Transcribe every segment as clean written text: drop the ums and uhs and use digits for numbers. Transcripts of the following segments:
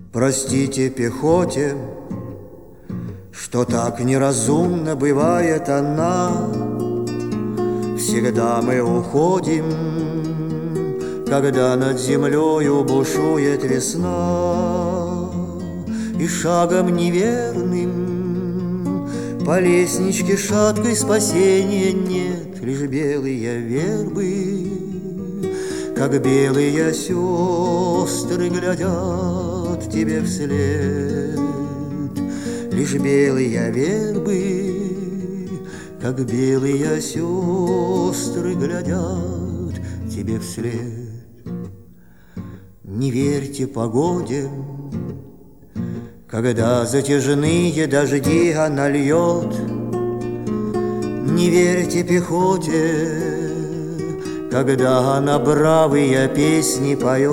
Простите пехоте, что так неразумно бывает она. Всегда мы уходим, когда над землею бушует весна, и шагом неверным по лестничке шаткой спасения нет. Лишь белые вербы, как белые сестры, глядят тебе вслед. Лишь белые вербы, как белые сестры, глядят тебе вслед. Не верьте погоде, когда затяжные дожди она льет. Не верьте пехоте, когда она бравые песни поет.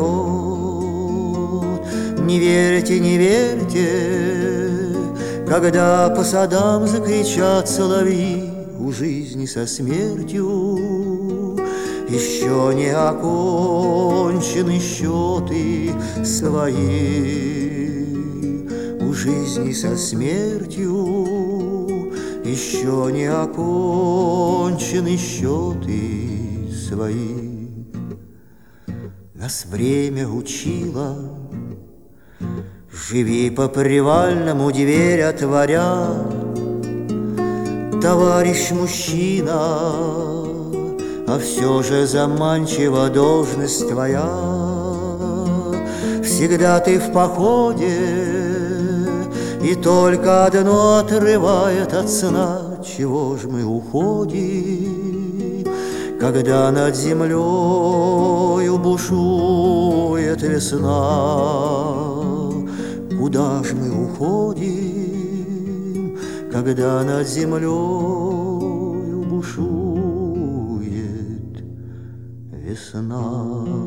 Не верьте, не верьте, когда по садам закричат соловьи. У жизни со смертью еще не окончены счеты свои. У жизни со смертью еще не окончены счеты свои. Нас время учило: живи по привальному, дверь отворя. Товарищ мужчина, а все же заманчива должность твоя. Всегда ты в походе, и только одно отрывает от сна. Чего ж мы уходим, когда над землею бушует весна? Куда ж мы уходим, когда над землею бушует весна?